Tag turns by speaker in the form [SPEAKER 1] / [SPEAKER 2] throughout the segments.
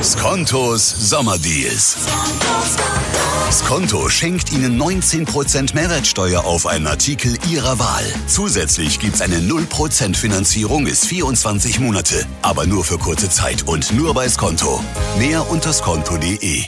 [SPEAKER 1] Skontos Sommerdeals. Skonto schenkt Ihnen 19% Mehrwertsteuer auf einen Artikel Ihrer Wahl. Zusätzlich gibt's eine 0% Finanzierung bis 24 Monate. Aber nur für kurze Zeit und nur bei Skonto. Mehr unter skonto.de.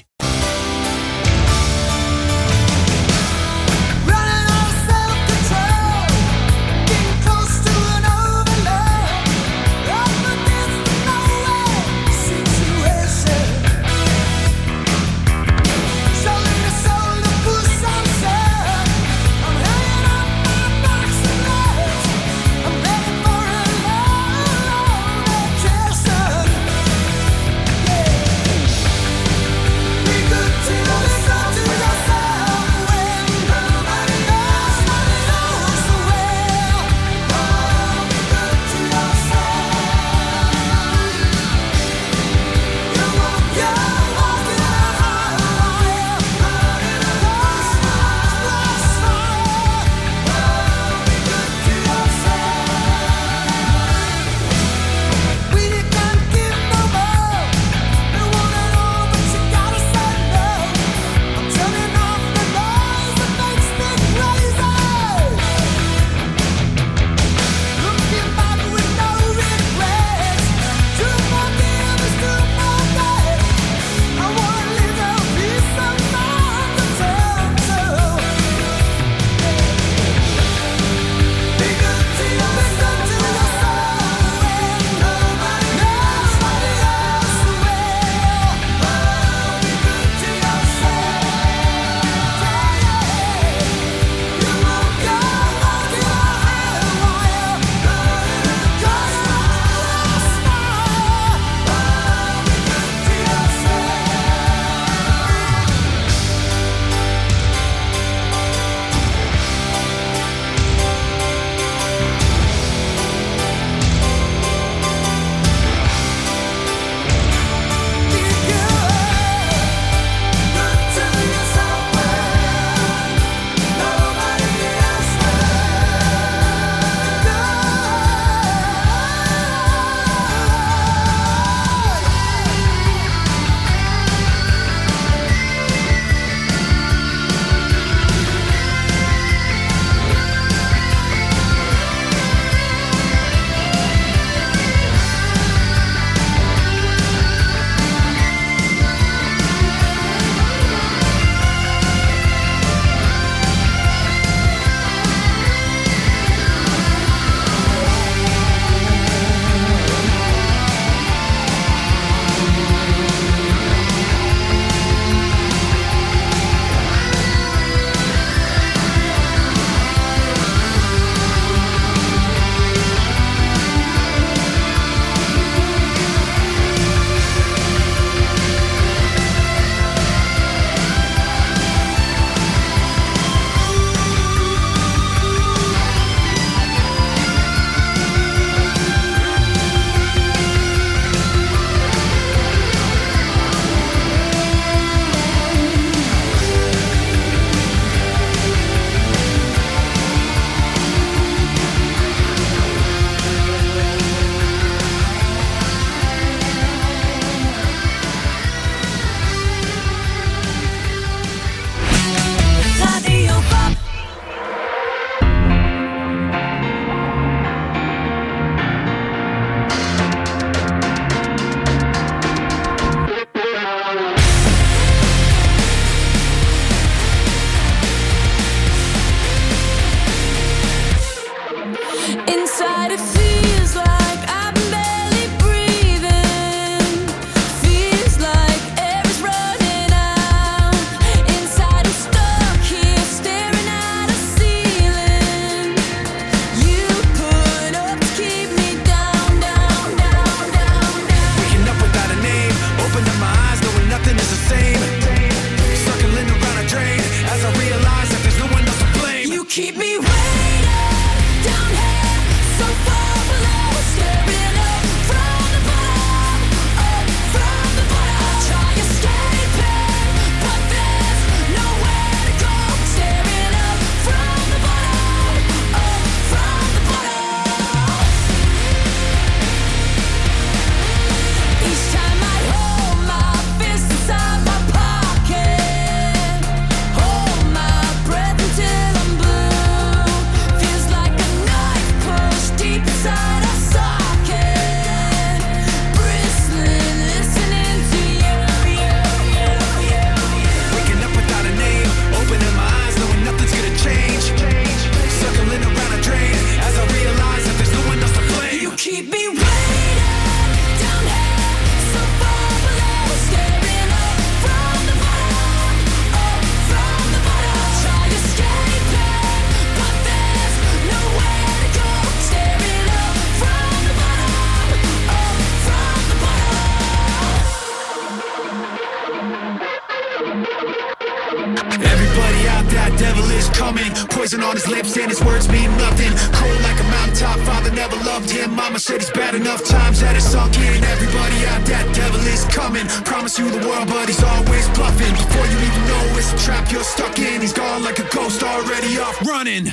[SPEAKER 2] coming. Poison on his lips and his words mean nothing. Cold like a mountaintop, father never loved him. Mama said he's bad enough times that it's sunk in. Everybody out, that devil is coming. Promise you the world, but he's always bluffing. Before you even know it's a trap you're stuck in. He's gone like a ghost, already off running.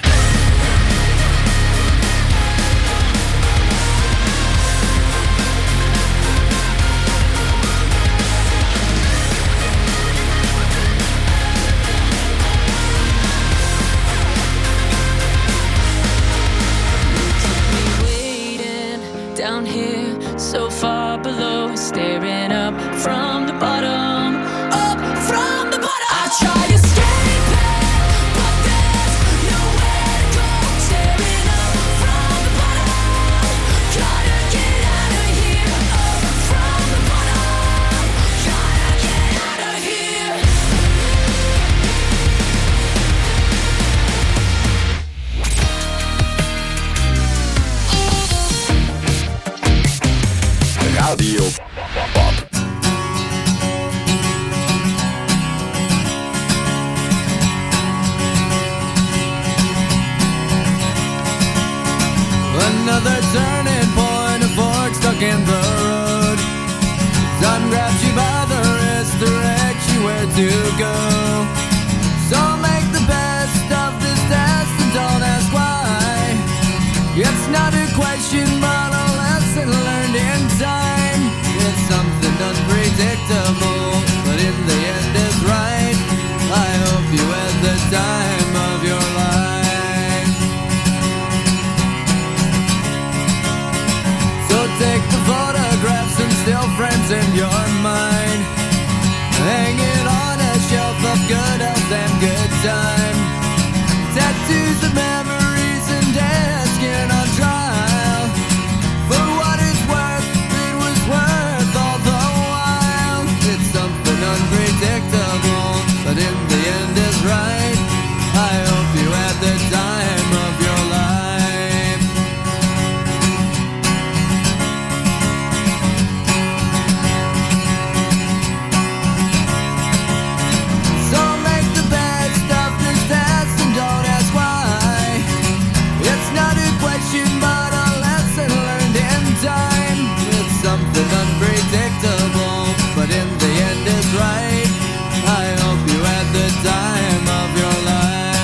[SPEAKER 3] Down here, so far below, staring up from the bottom, up from the bottom. I try to escape it, but there's nowhere to go. Staring up from the bottom, gotta get out of here. Up from the bottom, gotta get out of here.
[SPEAKER 1] Radio Bob.
[SPEAKER 4] Another turning point, a fork stuck in the road. Sun grabs you by the wrist, directs you where to go. So make the best of this test and don't ask why. It's not a question but a lesson learned in time. It's something unpredictable, but in the end is right. I hope you had the time of your life. So take the photographs and still frames in your mind. Hang it on a shelf of good health and good time. Tattoos of memories and dead skin on trial. For what it's worth, it was worth all the while. It's something unpredictable, but in the end is right. I hope you had the time of your life. So make the best of this test and don't ask why. It's not a question but a lesson learned in time. It's something unpredictable, but in the end is right. I hope you had the time of your life.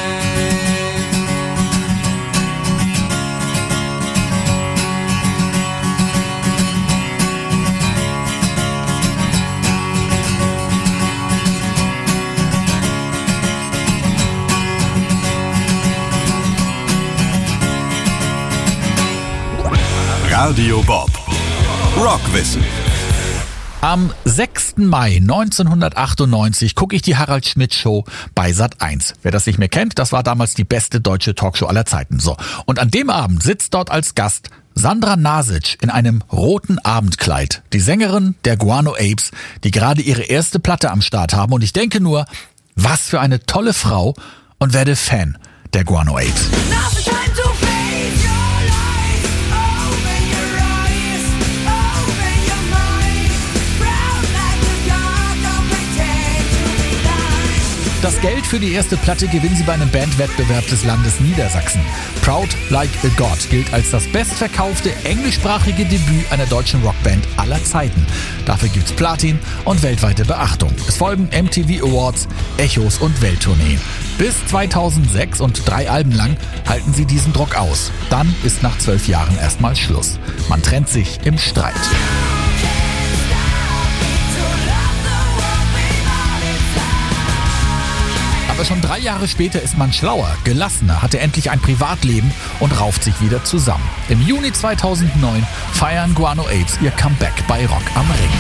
[SPEAKER 1] Radio Bob. Rockwissen.
[SPEAKER 5] Am 6. Mai 1998 gucke ich die Harald Schmidt Show bei Sat.1. Wer das nicht mehr kennt, das war damals die beste deutsche Talkshow aller Zeiten. So. Und an dem Abend sitzt dort als Gast Sandra Nasic in einem roten Abendkleid. Die Sängerin der Guano Apes, die gerade ihre erste Platte am Start haben. Und ich denke nur, was für eine tolle Frau, und werde Fan der Guano Apes. Das Geld für die erste Platte gewinnen sie bei einem Bandwettbewerb des Landes Niedersachsen. Proud Like a God gilt als das bestverkaufte englischsprachige Debüt einer deutschen Rockband aller Zeiten. Dafür gibt's Platin und weltweite Beachtung. Es folgen MTV Awards, Echos und Welttourneen. Bis 2006 und 3 Alben lang halten sie diesen Druck aus. Dann ist nach 12 Jahren erstmal Schluss. Man trennt sich im Streit. Aber schon 3 Jahre später ist man schlauer, gelassener, hatte endlich ein Privatleben und rauft sich wieder zusammen. Im Juni 2009 feiern Guano Apes ihr Comeback bei Rock am Ring.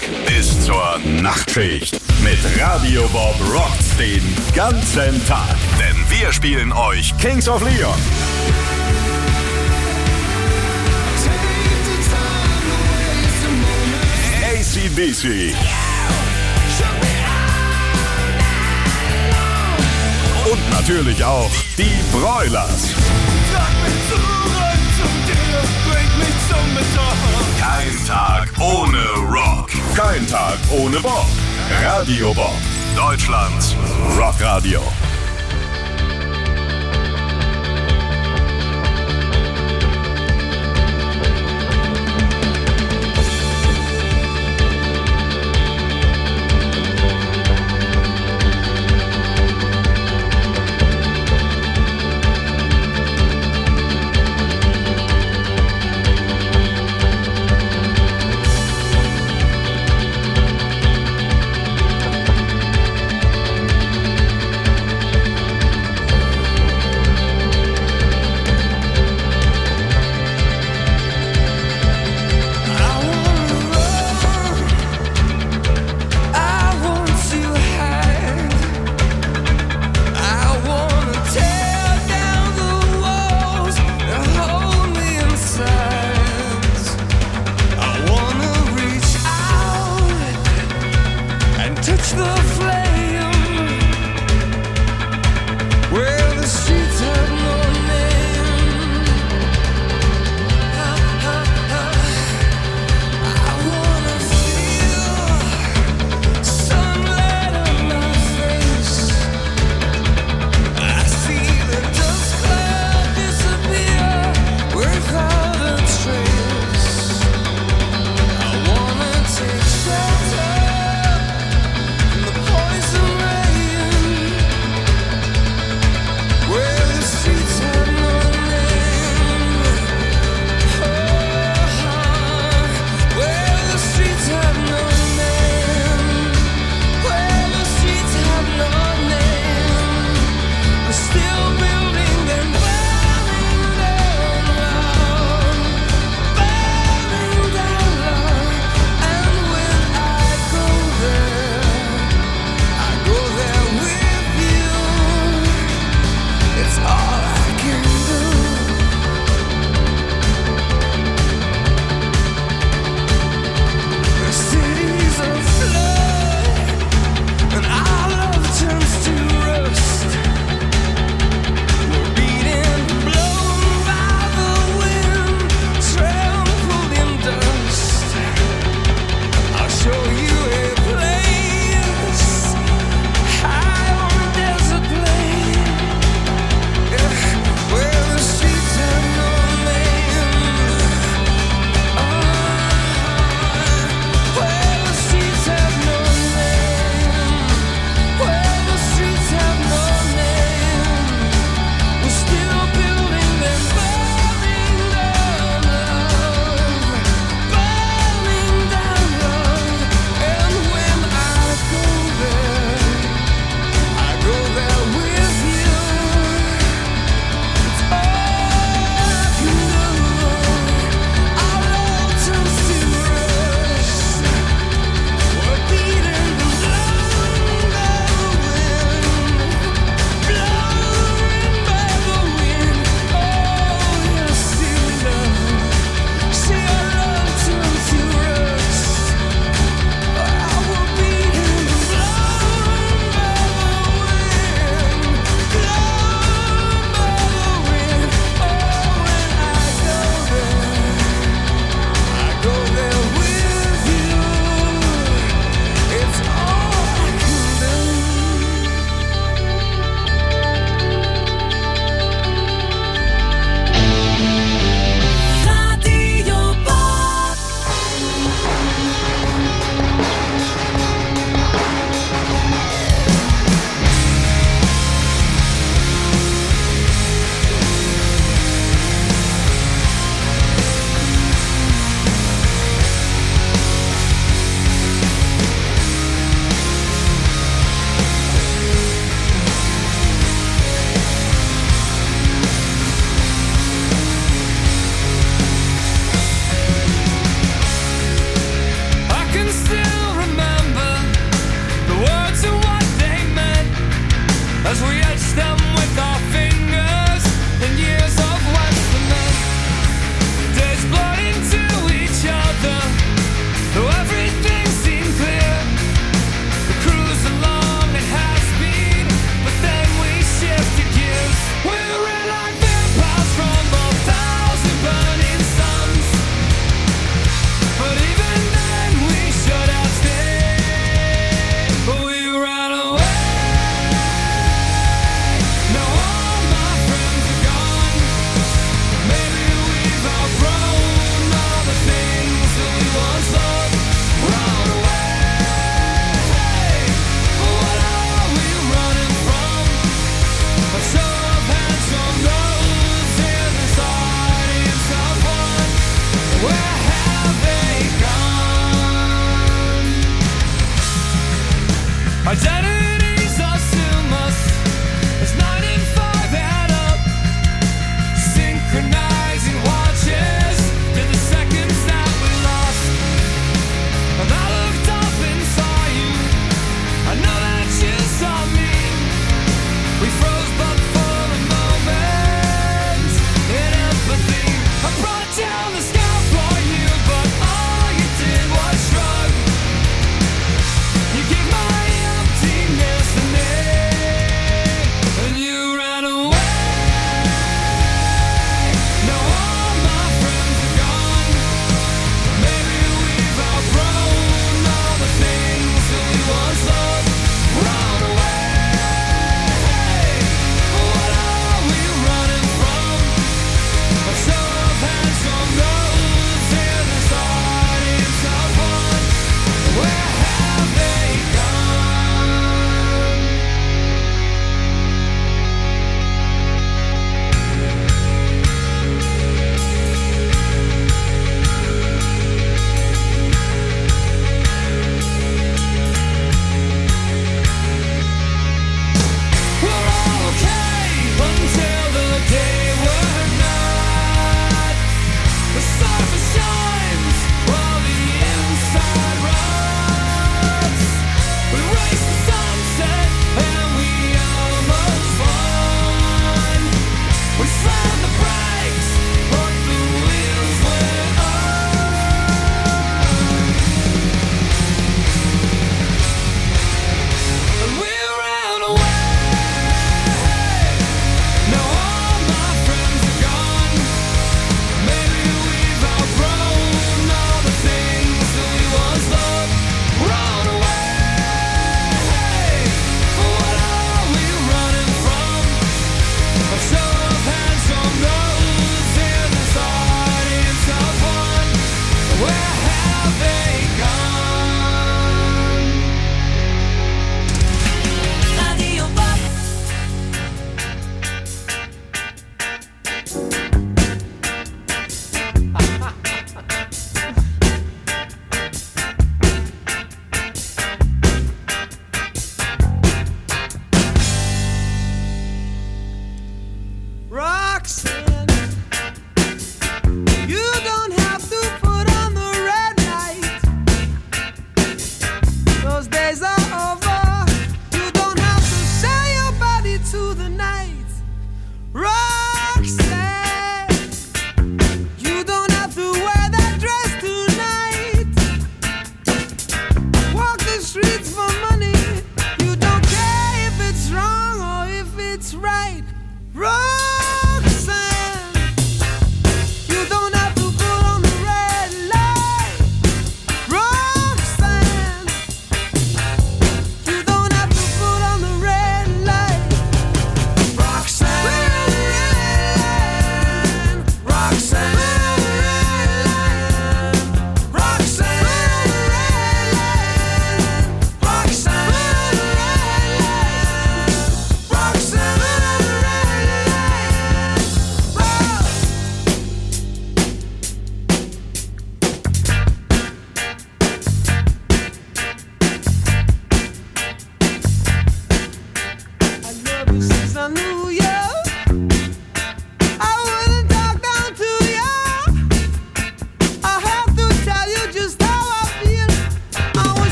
[SPEAKER 1] bis zur Nachtschicht. Mit Radio Bob rockt's den ganzen Tag. Denn wir spielen euch Kings of Leon, AC/DC und natürlich auch die Broilers. Kein Tag ohne Rock. Kein Tag ohne Bob. Radio Bob, Deutschlands Rockradio.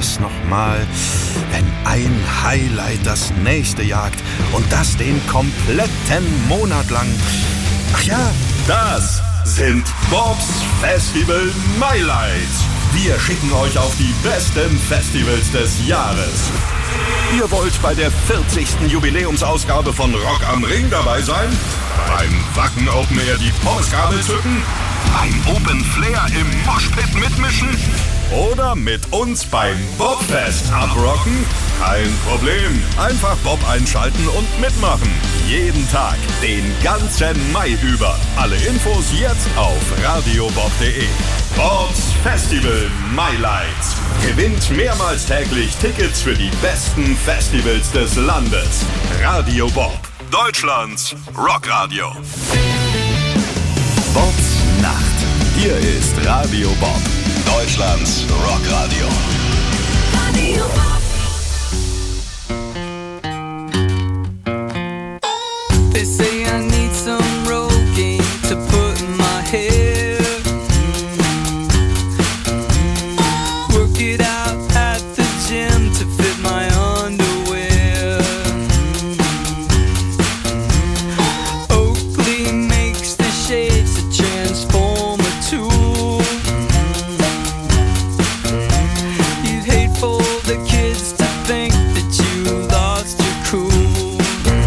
[SPEAKER 6] das nochmal? Wenn ein Highlight das nächste jagt und das den kompletten Monat lang. Ach ja,
[SPEAKER 1] Das sind Bobs Festival Highlights. Wir schicken euch auf die besten Festivals des Jahres. Ihr wollt bei der 40. Jubiläumsausgabe von Rock am Ring dabei sein? Beim Wacken Open Air die Pommesgabel zücken? Beim Open Flair im Moshpit mitmischen? Oder mit uns beim Bobfest abrocken? Kein Problem. Einfach Bob einschalten und mitmachen. Jeden Tag, den ganzen Mai über. Alle Infos jetzt auf radiobob.de. Bobs Festival Highlights. Gewinnt mehrmals täglich Tickets für die besten Festivals des Landes. Radio Bob, Deutschlands Rockradio. Bobs Nacht. Hier ist Radio Bob, Deutschlands Rockradio.
[SPEAKER 3] Radio Bob.
[SPEAKER 4] They say I need some Rogaine to put in my hair. Work it out at the gym to fit my underwear. Oakley makes the shades a transformer tool. You'd hate for the kids to think that you lost your cool.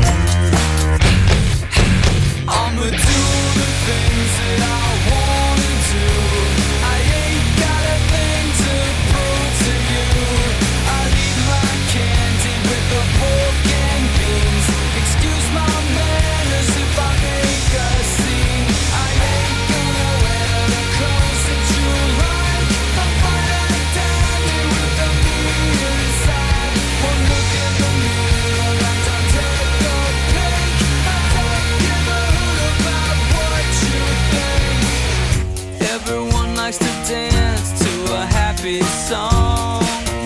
[SPEAKER 4] I'ma do the things that I wanna do. I ain't got a thing to prove to you. I'll eat my candy with the pork and beans. Excuse my manners if I make a scene. I ain't gonna wear the clothes that you like. I'm fine and dandy with the meat inside. One look in the mirror and I take a peek. I don't give a hoot about what you think. Everyone likes to dance to a happy song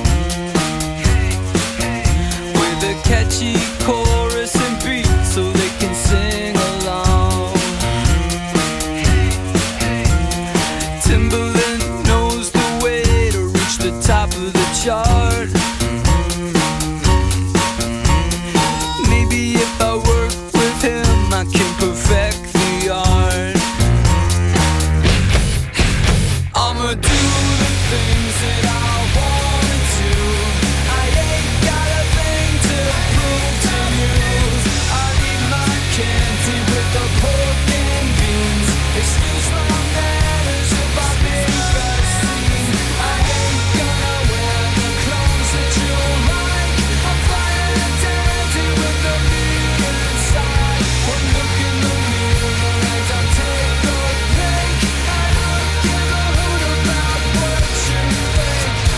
[SPEAKER 4] with a catchy chorus and beat so they can sing along. Timbaland knows the way to reach the top of the chart. Maybe if I work with him, I can perfect the art. I'ma do the things that I wanna do. I ain't got a thing to prove to you. I'll eat my candy with the pork and beans. Excuse my manners if I make a scene. I ain't gonna wear the clothes that you like. I'm fine and dandy with the meat inside. One look in the mirror and I take a peek. I don't give a hoot about what you think.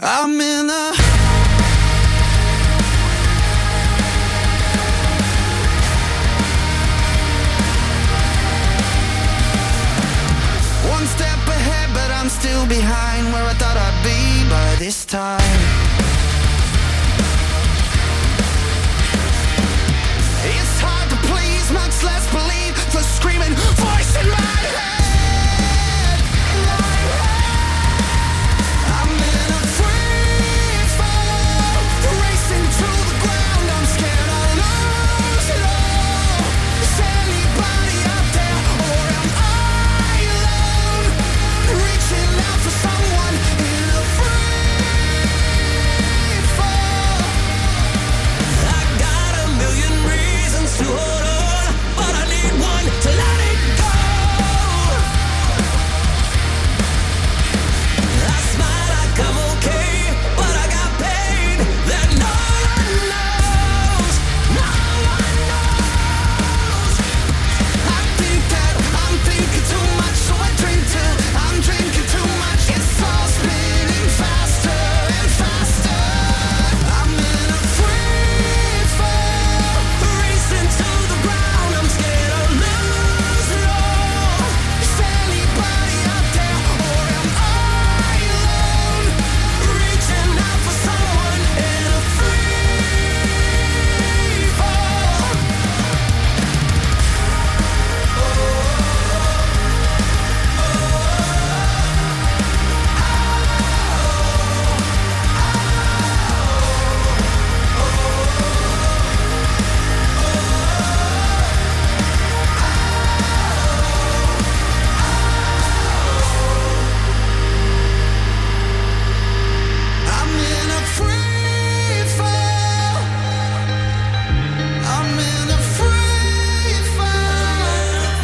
[SPEAKER 7] I'm in a one step ahead, but I'm still behind where I thought I'd be by this time. It's hard to please, much less believe the screaming voice in my head. I'm in a free fall, racing to the ground. I'm scared I'll lose it all. Is anybody out there, or am I alone? Reaching out for someone in a free fall. I got a million reasons to hold on, but I need one to let it go. I smile like I'm okay, but I got pain that no one knows. No one knows. I think that I'm thinking too much, so I drink till I'm drinking too much. It's all spinning faster and faster. I'm in a free fall, racing to the ground. I'm scared I'll lose it all. Is anybody out there, or am I alone? Reaching out for someone in a free fall. I'm in a free fall. I'm in a free fall.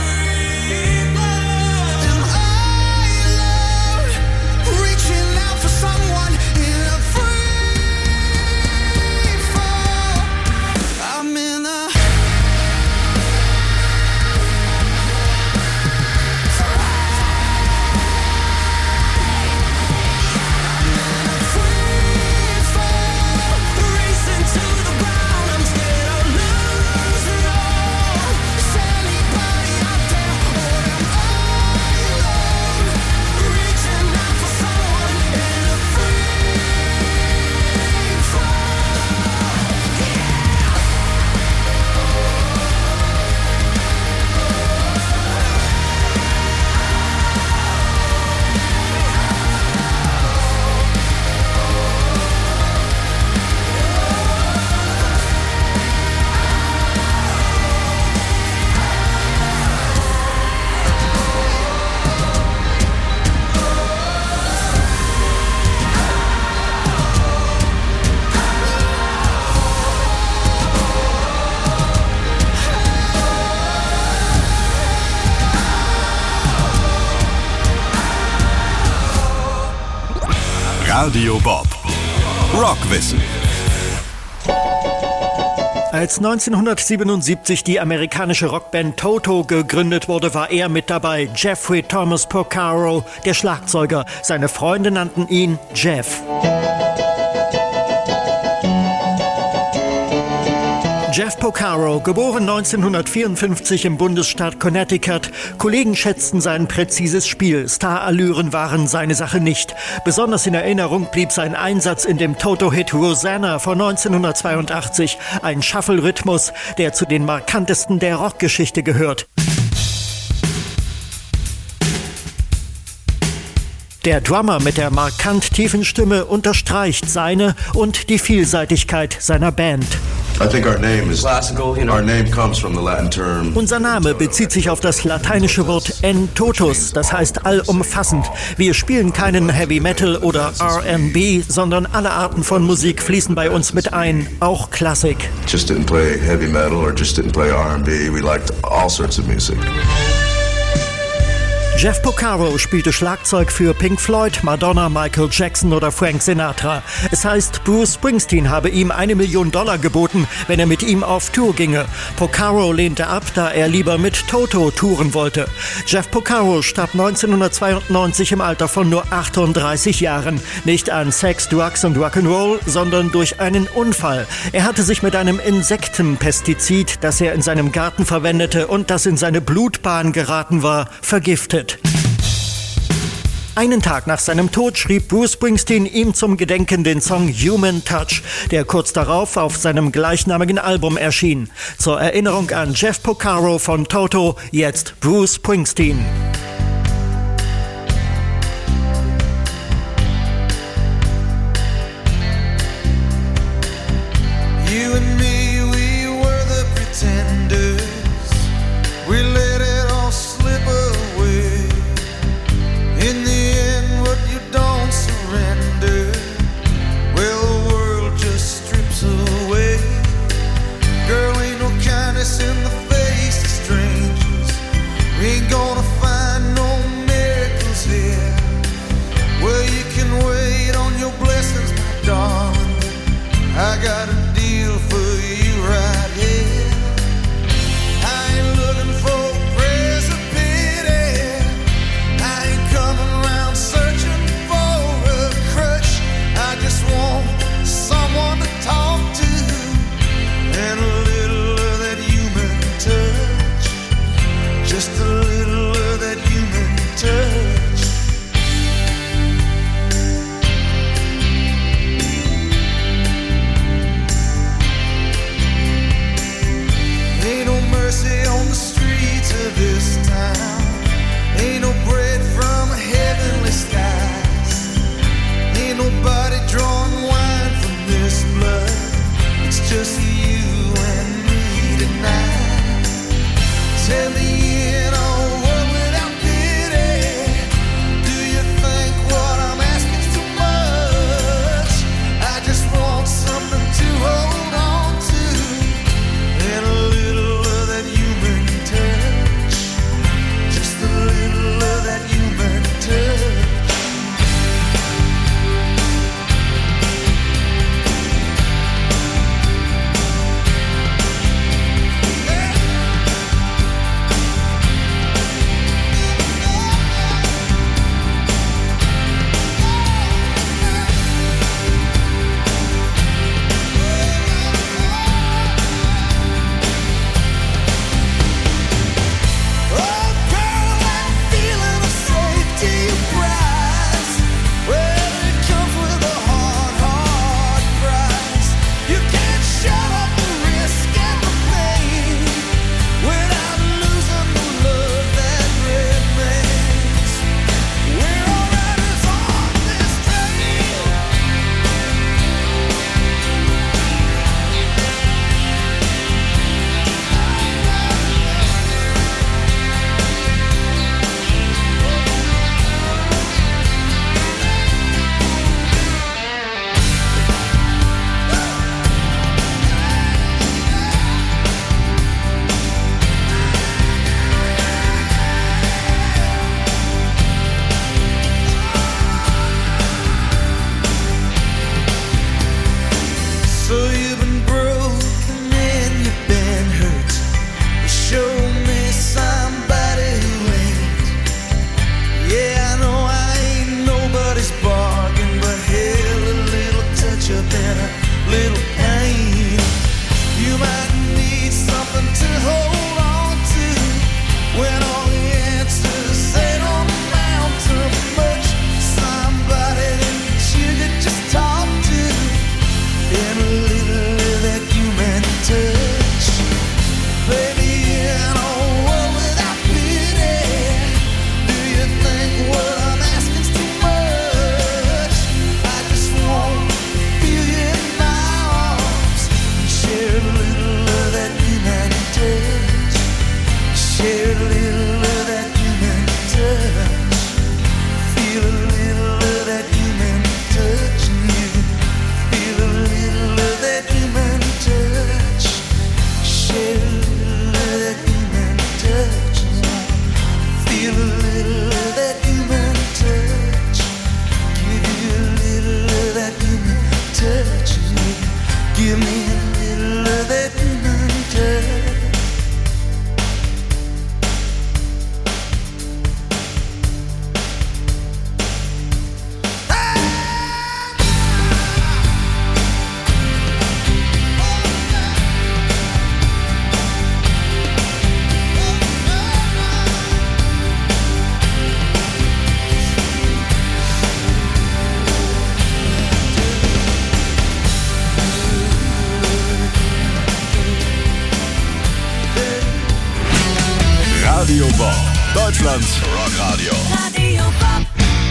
[SPEAKER 7] Am I alone? Reaching out for someone in a free fall. I'm in a free fall, racing to the ground. I'm scared I'll lose it all. Is anybody out there, or am I alone? Reaching out for someone in a free fall.
[SPEAKER 6] Radio Bob. Rockwissen.
[SPEAKER 8] Als 1977 die amerikanische Rockband Toto gegründet wurde, war er mit dabei. Jeffrey Thomas Porcaro, der Schlagzeuger. Seine Freunde nannten ihn Jeff. Jeff Porcaro, geboren 1954 im Bundesstaat Connecticut. Kollegen schätzten sein präzises Spiel. Starallüren waren seine Sache nicht. Besonders in Erinnerung blieb sein Einsatz in dem Toto-Hit Rosanna von 1982. Ein Shuffle-Rhythmus, der zu den markantesten der Rockgeschichte gehört. Der Drummer mit der markant tiefen Stimme unterstreicht seine und die Vielseitigkeit seiner Band.
[SPEAKER 9] I think our name is classical. Our name comes from the Latin term.
[SPEAKER 8] Unser Name bezieht sich auf das lateinische Wort en totus, das heißt allumfassend. Wir spielen keinen Heavy Metal oder R&B, sondern alle Arten von Musik fließen bei uns mit ein, auch Klassik.
[SPEAKER 9] Just didn't play heavy metal or just didn't play R&B. We liked all sorts of music.
[SPEAKER 8] Jeff Porcaro spielte Schlagzeug für Pink Floyd, Madonna, Michael Jackson oder Frank Sinatra. Es heißt, Bruce Springsteen habe ihm $1 Million geboten, wenn er mit ihm auf Tour ginge. Porcaro lehnte ab, da er lieber mit Toto touren wollte. Jeff Porcaro starb 1992 im Alter von nur 38 Jahren. Nicht an Sex, Drugs und Rock'n'Roll, sondern durch einen Unfall. Er hatte sich mit einem Insektenpestizid, das er in seinem Garten verwendete und das in seine Blutbahn geraten war, vergiftet. Einen Tag nach seinem Tod schrieb Bruce Springsteen ihm zum Gedenken den Song Human Touch, der kurz darauf auf seinem gleichnamigen Album erschien. Zur Erinnerung an Jeff Porcaro von Toto, jetzt Bruce Springsteen.
[SPEAKER 10] You and me, we were the pretenders. We let it all slip away. In the end, what you don't surrender, well, the world just strips away. Girl, ain't no kindness in the face of strangers. We ain't gonna find
[SPEAKER 1] Radio Bob, Deutschlands Rockradio.
[SPEAKER 3] Radio Bob.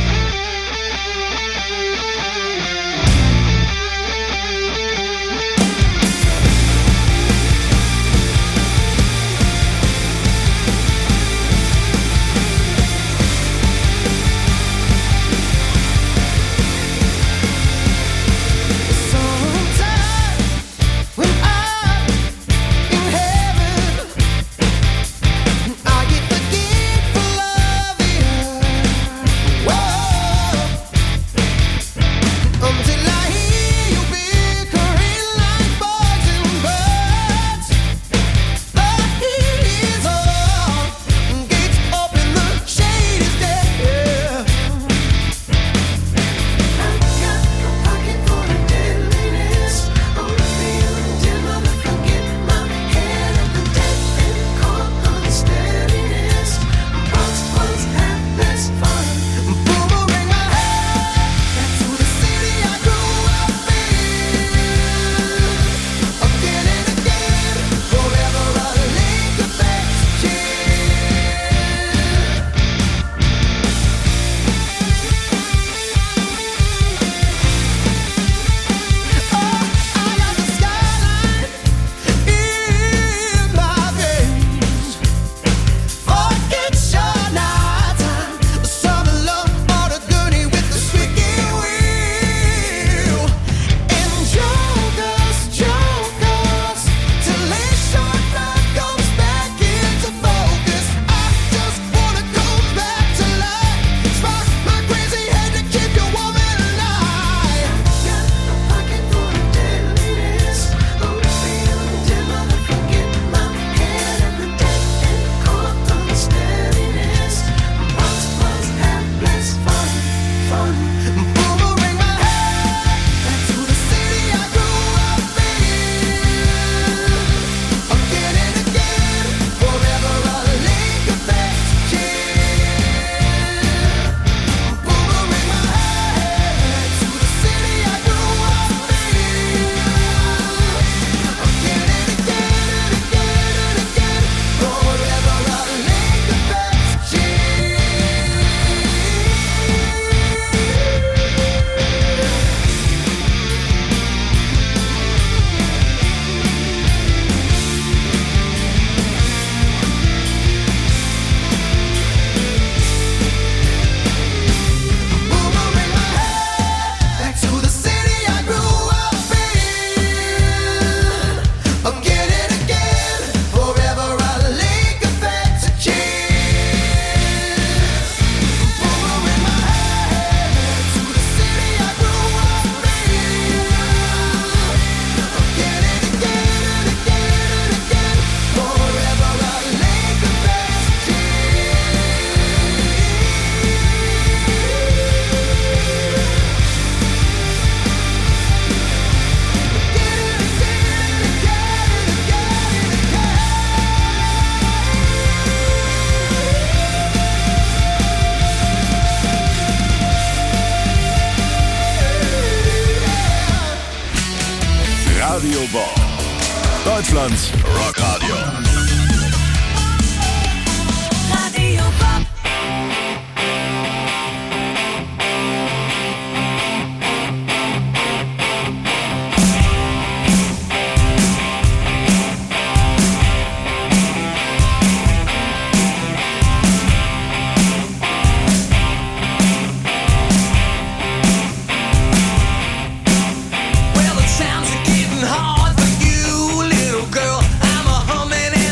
[SPEAKER 1] Radio Bob, Deutschlands Rockradio.
[SPEAKER 3] Radio Bob.
[SPEAKER 7] Well, the times are getting hard for you, little girl. I'm a humming and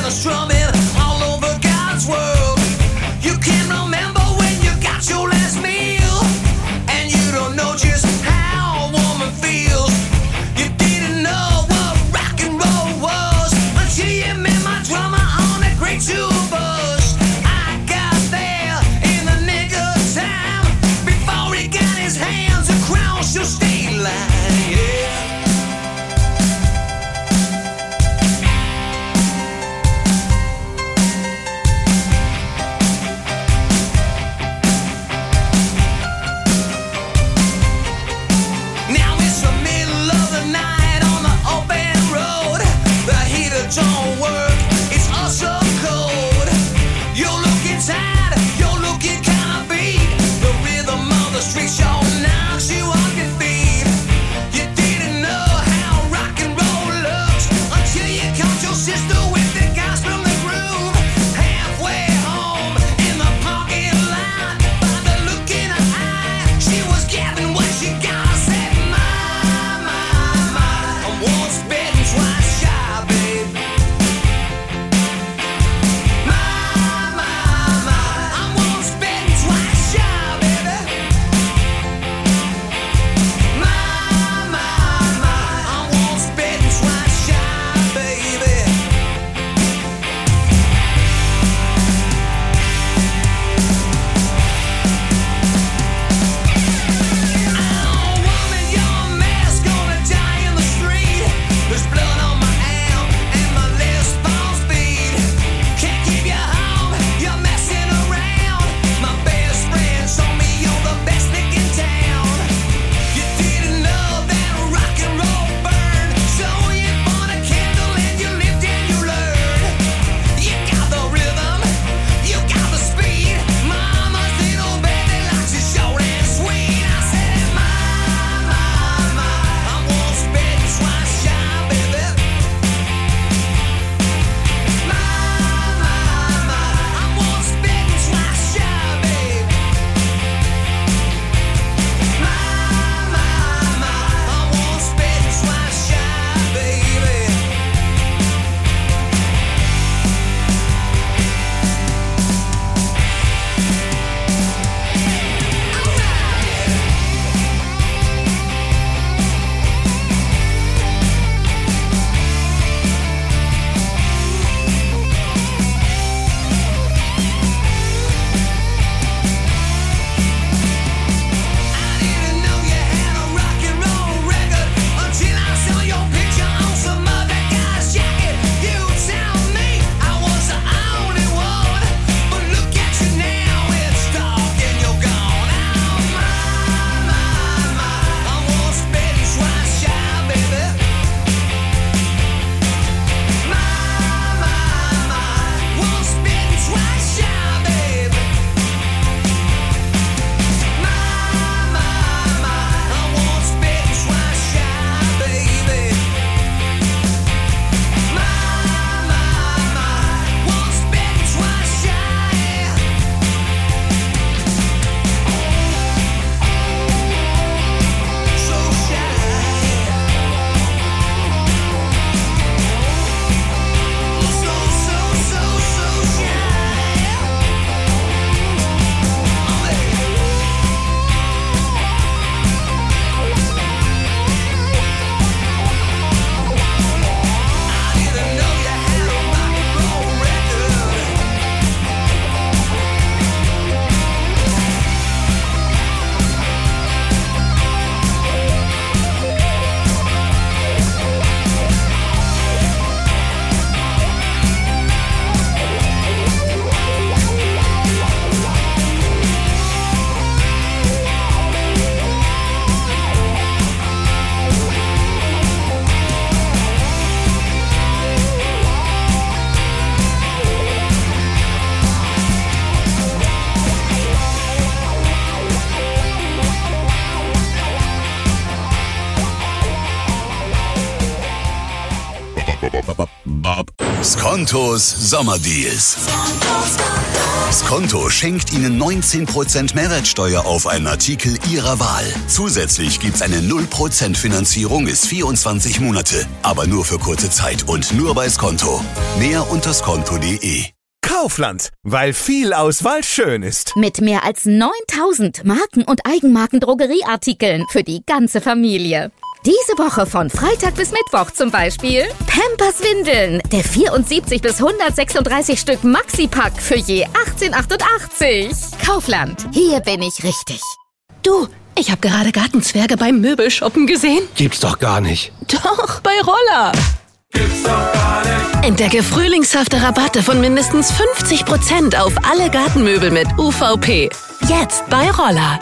[SPEAKER 1] Skontos Sommerdeals. Skonto schenkt Ihnen 19% Mehrwertsteuer auf einen Artikel Ihrer Wahl. Zusätzlich gibt's eine 0% Finanzierung bis 24 Monate. Aber nur für kurze Zeit und nur bei Skonto. Mehr unter skonto.de.
[SPEAKER 11] Kaufland, weil viel Auswahl schön ist.
[SPEAKER 12] Mit mehr als 9000 Marken- und Eigenmarken-Drogerieartikeln für die ganze Familie. Diese Woche von Freitag bis Mittwoch zum Beispiel Pampers Windeln, der 74 bis 136 Stück Maxi-Pack für je 18,88. Kaufland, hier bin ich richtig.
[SPEAKER 13] Du, ich habe gerade Gartenzwerge beim Möbelshoppen gesehen.
[SPEAKER 11] Gibt's doch gar nicht.
[SPEAKER 13] Doch, bei Roller.
[SPEAKER 11] Gibt's doch gar nicht.
[SPEAKER 13] Entdecke frühlingshafte Rabatte von mindestens 50% auf alle Gartenmöbel mit UVP. Jetzt bei Roller.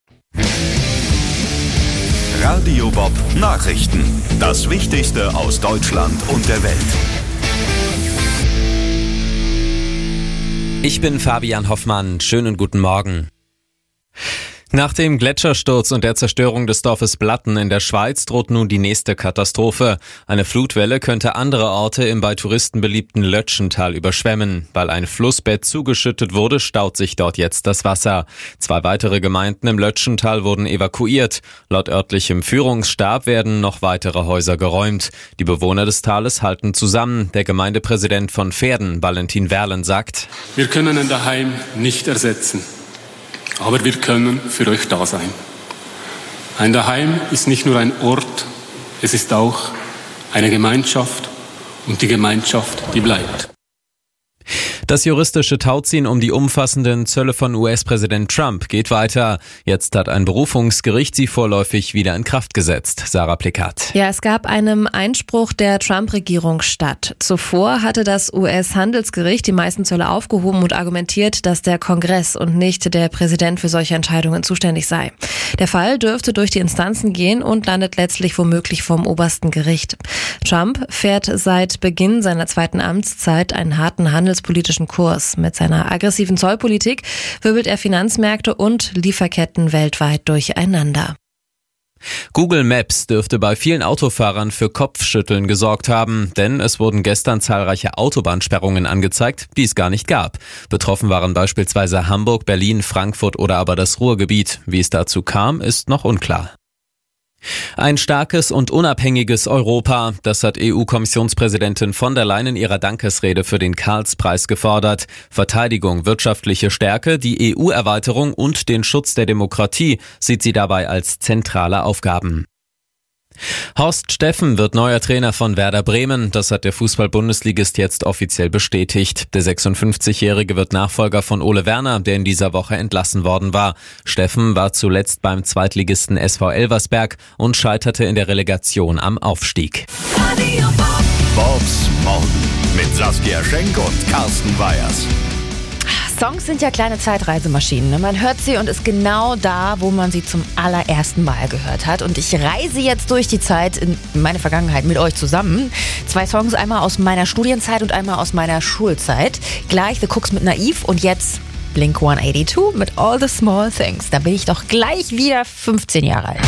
[SPEAKER 6] Radio Bob Nachrichten. Das Wichtigste aus Deutschland und der Welt.
[SPEAKER 14] Ich bin Fabian Hoffmann. Schönen guten Morgen. Nach dem Gletschersturz und der Zerstörung des Dorfes Blatten in der Schweiz droht nun die nächste Katastrophe. Eine Flutwelle könnte andere Orte im bei Touristen beliebten Lötschental überschwemmen. Weil ein Flussbett zugeschüttet wurde, staut sich dort jetzt das Wasser. 2 weitere Gemeinden im Lötschental wurden evakuiert. Laut örtlichem Führungsstab werden noch weitere Häuser geräumt. Die Bewohner des Tales halten zusammen. Der Gemeindepräsident von Verden, Valentin Werlen, sagt:
[SPEAKER 15] Wir können ein Daheim nicht ersetzen. Aber wir können für euch da sein. Ein Daheim ist nicht nur ein Ort, es ist auch eine Gemeinschaft und die Gemeinschaft, die bleibt.
[SPEAKER 14] Das juristische Tauziehen um die umfassenden Zölle von US-Präsident Trump geht weiter. Jetzt hat ein Berufungsgericht sie vorläufig wieder in Kraft gesetzt. Sarah Plikat.
[SPEAKER 16] Ja, es gab einen Einspruch der Trump-Regierung statt. Zuvor hatte das US-Handelsgericht die meisten Zölle aufgehoben und argumentiert, dass der Kongress und nicht der Präsident für solche Entscheidungen zuständig sei. Der Fall dürfte durch die Instanzen gehen und landet letztlich womöglich vom obersten Gericht. Trump fährt seit Beginn seiner 2. Amtszeit einen harten handelspolitischen Kurs. Mit seiner aggressiven Zollpolitik wirbelt er Finanzmärkte und Lieferketten weltweit durcheinander.
[SPEAKER 14] Google Maps dürfte bei vielen Autofahrern für Kopfschütteln gesorgt haben, denn es wurden gestern zahlreiche Autobahnsperrungen angezeigt, die es gar nicht gab. Betroffen waren beispielsweise Hamburg, Berlin, Frankfurt oder aber das Ruhrgebiet. Wie es dazu kam, ist noch unklar. Ein starkes und unabhängiges Europa, das hat EU-Kommissionspräsidentin von der Leyen in ihrer Dankesrede für den Karlspreis gefordert. Verteidigung, wirtschaftliche Stärke, die EU-Erweiterung und den Schutz der Demokratie sieht sie dabei als zentrale Aufgaben. Horst Steffen wird neuer Trainer von Werder Bremen. Das hat der Fußball-Bundesligist jetzt offiziell bestätigt. Der 56-Jährige wird Nachfolger von Ole Werner, der in dieser Woche entlassen worden war. Steffen war zuletzt beim Zweitligisten SV Elversberg und scheiterte in der Relegation am Aufstieg.
[SPEAKER 6] Bobs Morgen mit Saskia Schenk und Carsten Weyers.
[SPEAKER 17] Songs sind ja kleine Zeitreisemaschinen. Man hört sie und ist genau da, wo man sie zum allerersten Mal gehört hat. Und ich reise jetzt durch die Zeit in meine Vergangenheit mit euch zusammen. 2 Songs, einmal aus meiner Studienzeit und einmal aus meiner Schulzeit. Gleich The Cooks mit Naiv und jetzt Blink 182 mit All the Small Things. Da bin ich doch gleich wieder 15 Jahre alt.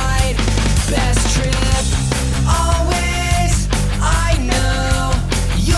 [SPEAKER 7] Best trip, always. I know you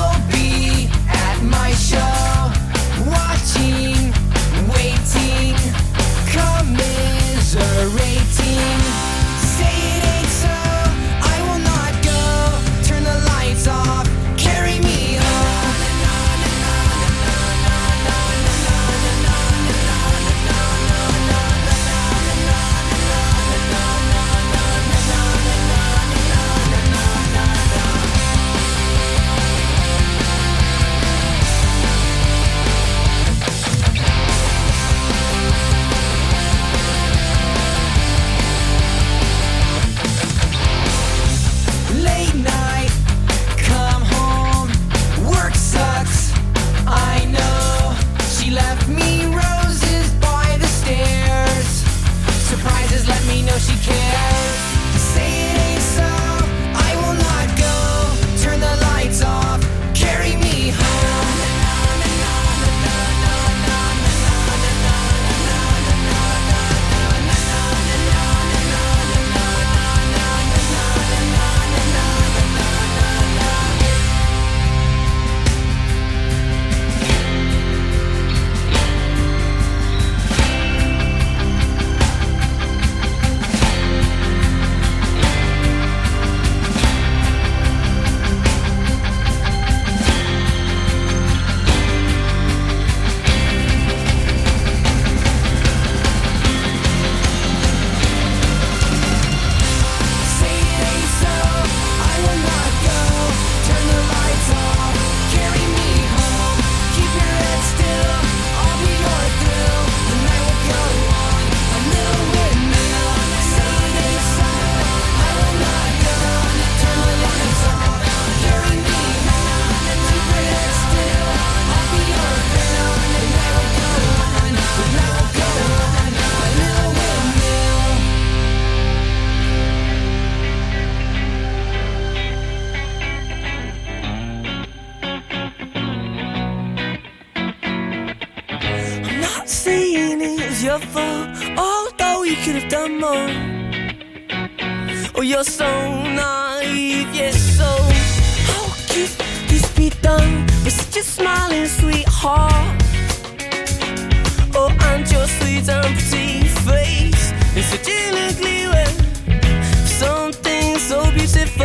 [SPEAKER 7] a fool, although you could have done more. Oh, you're so naive, yes, so how could this be done with such a smiling sweetheart? Oh, and your sweet and pretty face is such an ugly way for something so beautiful.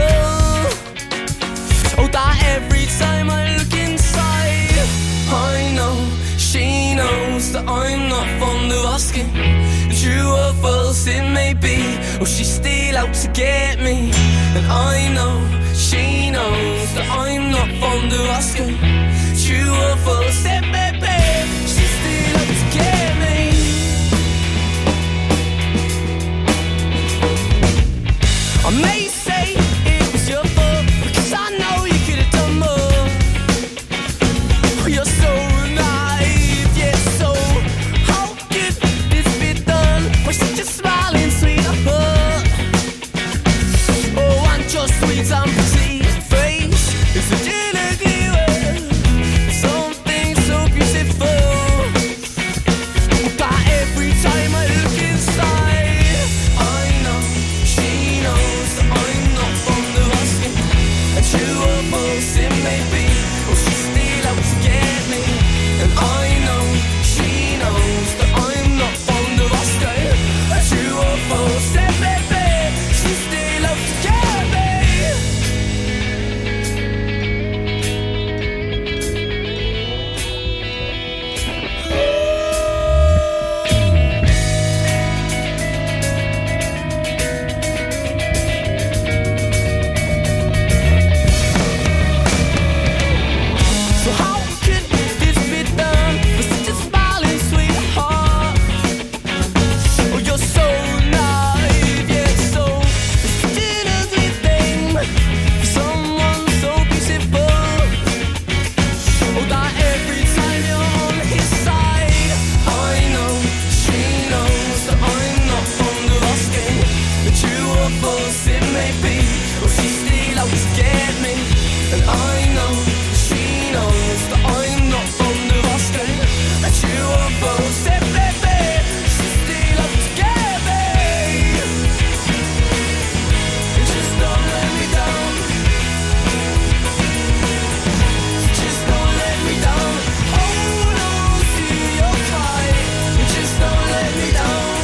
[SPEAKER 7] Oh, that every time I look inside, I know she knows that I'm not fond of asking. True or false it may be, or she's still out to get me. And I know she knows that I'm not fond of asking. True or false it may be, she's still out to get me. I may say it was your fault, because I know you could have done more. You're so naive, yeah, so how could this be done with such a smiling sweetheart? Oh, and your sweet and pretty face is such an ugly way, something so beautiful. But every time I look inside, I know she knows that I'm not fond of asking. And true or false it may be, or she's still out to get me. And I know she knows that I'm not fond of asking. And true or false it may be, she's still out to get me. So how could this be done with such a smiling sweetheart? Oh, you're so naive, yeah, so such an ugly thing for someone so beautiful. Oh, that every time you're on his side, I know she knows that I'm not fond of asking. But true or false it may be, or she's still out to get me. And I know she knows that I'm not fond of asking. And true or false it may be, she's still out to get me. Just don't let me down. Just don't let me down. Hold on to your kite. Just don't let me down.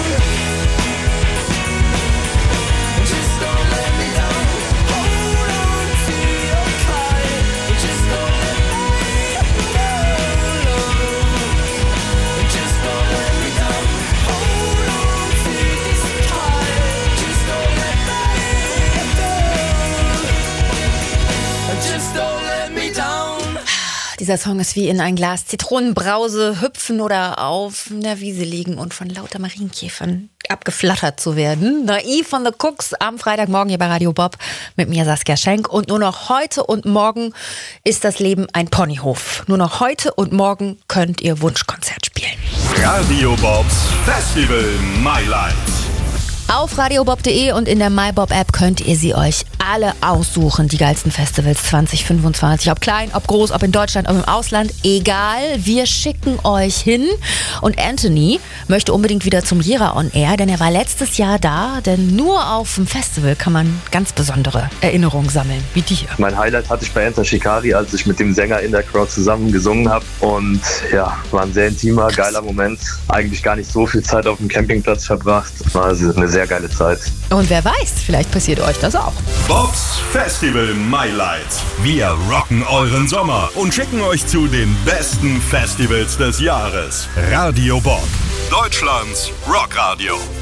[SPEAKER 7] Just don't let me down. Hold on to your kite. Just don't let me down. Just don't let me down. Hold on to this kite. Just don't let me down. Just don't let me down.
[SPEAKER 17] Dieser Song ist wie in ein Glas Zitronenbrause hüpfen oder auf einer Wiese liegen und von lauter Marienkäfern abgeflattert zu werden. Naiv von The Cooks am Freitagmorgen hier bei Radio Bob mit mir Saskia Schenk. Und nur noch heute und morgen ist das Leben ein Ponyhof. Nur noch heute und morgen könnt ihr Wunschkonzert spielen.
[SPEAKER 6] Radio Bobs Festival My Life.
[SPEAKER 17] Auf radiobob.de und in der MyBob-App könnt ihr sie euch alle aussuchen, die geilsten Festivals 2025. Ob klein, ob groß, ob in Deutschland, ob im Ausland, egal. Wir schicken euch hin. Und Anthony möchte unbedingt wieder zum Lira on Air, denn er war letztes Jahr da. Denn nur auf dem Festival kann man ganz besondere Erinnerungen sammeln, wie die hier.
[SPEAKER 18] Mein Highlight hatte ich bei Enter Shikari, als ich mit dem Sänger in der Crowd zusammen gesungen habe. Und ja, war ein sehr intimer, geiler Moment. Eigentlich gar nicht so viel Zeit auf dem Campingplatz verbracht. War also eine sehr geile Zeit.
[SPEAKER 17] Und wer weiß, vielleicht passiert euch das auch.
[SPEAKER 6] Bobs Festival My Light. Wir rocken euren Sommer und schicken euch zu den besten Festivals des Jahres. Radio Bob, Deutschlands Rockradio.